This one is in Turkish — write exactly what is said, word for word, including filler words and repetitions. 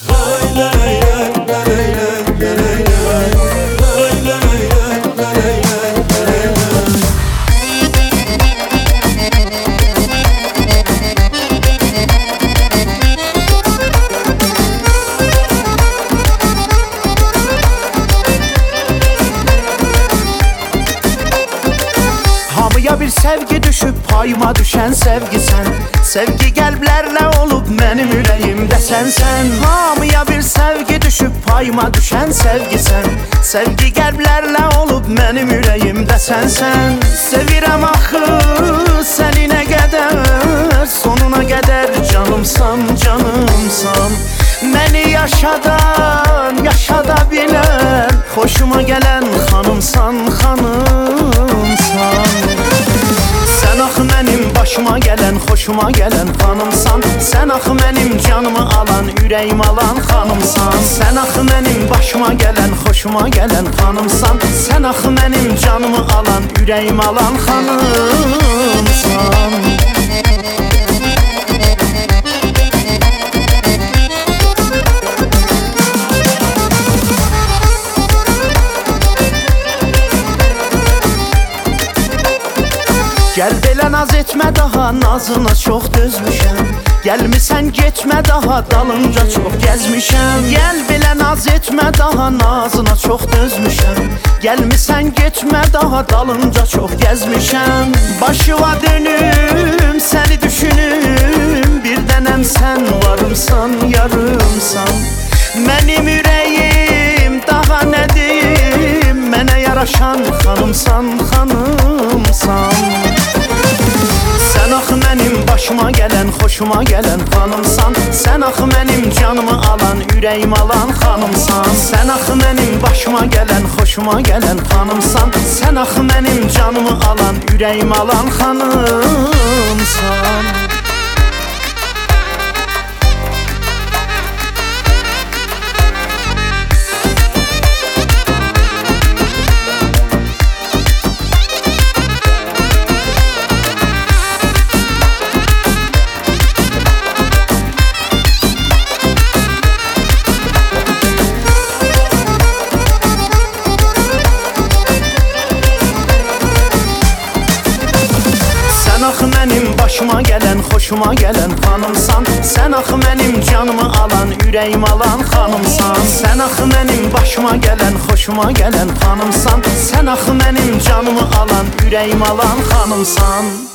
Hamıya bir sevgi düşüp payıma düşen sevgi sen. Sevgi kalplerle olup benim yüreğimde sensen. Hamıya bir sevgi düşüp payıma düşen sevgi sen. Sevgi kalplerle olup benim yüreğimde sensen. Sevirem axı seni ne kadar, sonuna kadar canımsan canımsan. Beni yaşadan yaşada bilen, hoşuma gelen hanımsan hanımsan. Sen ax benim başıma gelen, hoşuma gelen hanımsan. Sen ax benim canımı alan, yüreğimi alan hanımsan. Sen ax benim başıma gelen, hoşuma gelen hanımsan. Sen ax benim canımı alan, yüreğimi alan hanımsan. Gel belə naz etmə daha, nazına çox dözmüşəm. Gəlmisən getmə daha, dalınca çox gəzmişəm. Gəl belə naz etmə daha, nazına çox dözmüşəm. Gəlmisən getmə daha, dalınca çox gəzmişəm. Başıva dönüm, səni düşünüm, bir dənəm sən varımsan, yarımsan. Mənim ürəyim daha nə deyim, mənə yaraşan xanımsan, xanımsan. Sen ax benim başıma gelen, hoşuma gelen hanımsan. Sen ax benim canımı alan, yüreğimi alan hanımsan. Sen ax benim başıma gelen, hoşuma gelen hanımsan. Sen ax benim canımı alan, yüreğimi alan hanımsan. Sen ax benim başıma gelen, hoşuma gelen hanımsan. Sen ax benim canımı alan, yüreğimi alan hanımsan. Sen ax benim başıma gelen, hoşuma gelen hanımsan. Sen ax benim canımı alan, yüreğimi alan hanımsan.